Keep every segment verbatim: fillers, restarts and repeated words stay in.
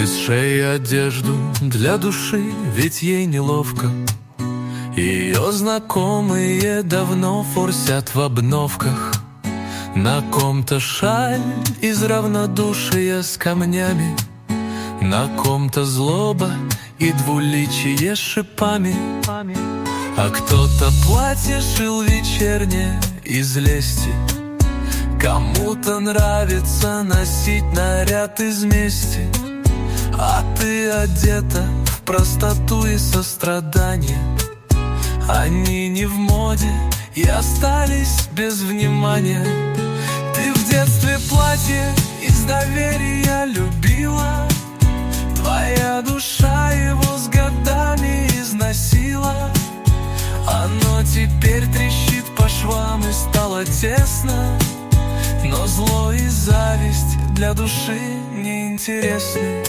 Спускай с шеи одежду для души, ведь ей неловко. Ее знакомые давно форсят в обновках. На ком-то шаль из равнодушия с камнями, на ком-то злоба и двуличие с шипами. А кто-то платье шил вечернее из лести. Кому-то нравится носить наряд из мести. А ты одета в простоту и сострадание. Они не в моде и остались без внимания. Ты в детстве платье из доверия любила. Твоя душа его с годами износила. Оно теперь трещит по швам и стало тесно. Но зло и зависть для души неинтересны.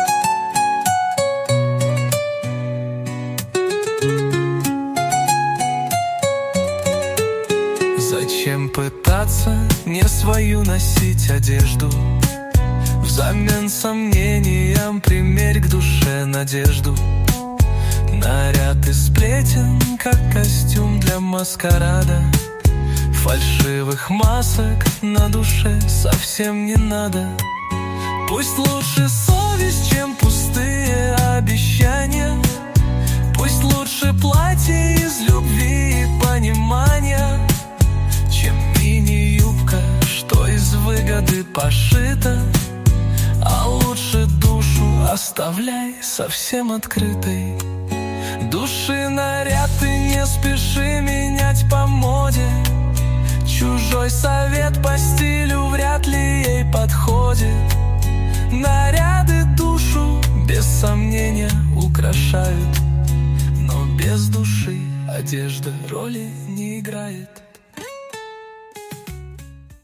Зачем пытаться не свою носить одежду? Взамен сомнениям примерь к душе надежду. Наряд из сплетен, как костюм для маскарада. Фальшивых масок на душе совсем не надо. Пусть лучше совесть, чем пустые обещания. Пусть лучше платье из любви и понимания, чем мини-юбка, что из выгоды пошита. А лучше душу оставляй совсем открытой. Души наряд ты не спеши менять по моде. Чужой совет по стилю вряд ли ей подходит. Наряды душу без сомнения украшают, но без души одежда роли не играет.